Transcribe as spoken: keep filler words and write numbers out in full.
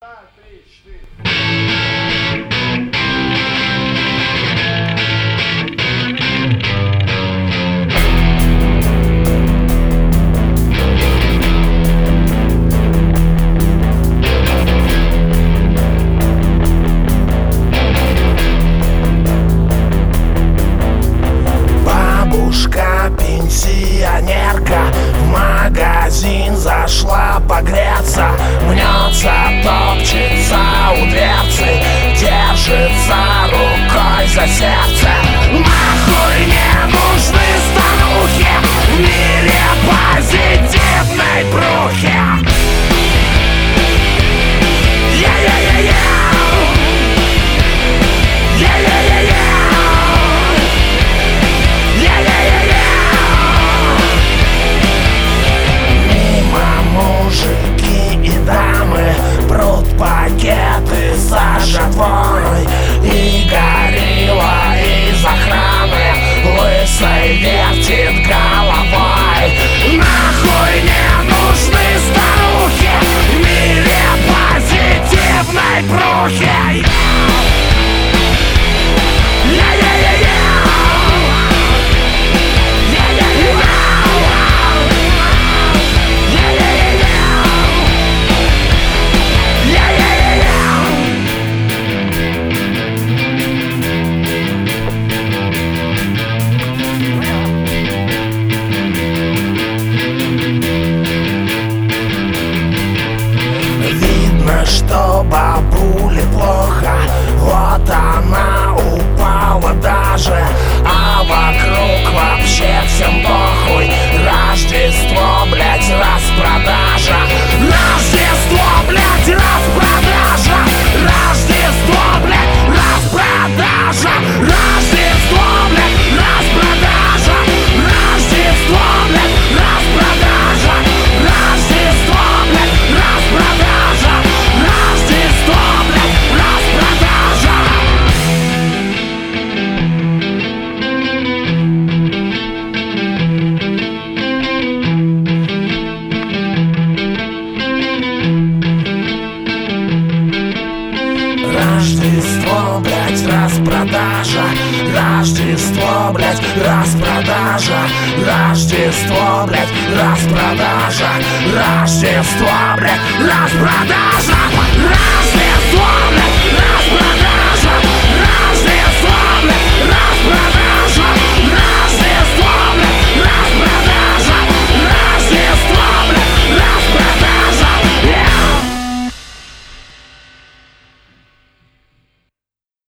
Пенсионерка в магазин зашла погреться, мнется, топчется у дверцы, держится рукой за сердце. Нахуй не нужны старухи в мире позитивной брухи. Пакеты со жратвой и горилла из охраны лысой вертит головой. Нахуй не нужны старухи в мире позитивной брухи. Что бабуле плохо, вот она упала даже, а вокруг вообще всем похуй. Рождество, блять, распродажа. Рождество, блять, распродажа. Рождество, блять, распродажа. Рождество, блять, распродажа. Рождество, блять, распродажа. Рождество, блять, распродажа. Рождество, блядь, распродажа. Рождество, блядь, распродажа. Рождество, блядь, распродажа. Рождество, блядь, распродажа. Рождество, блядь, распродажа.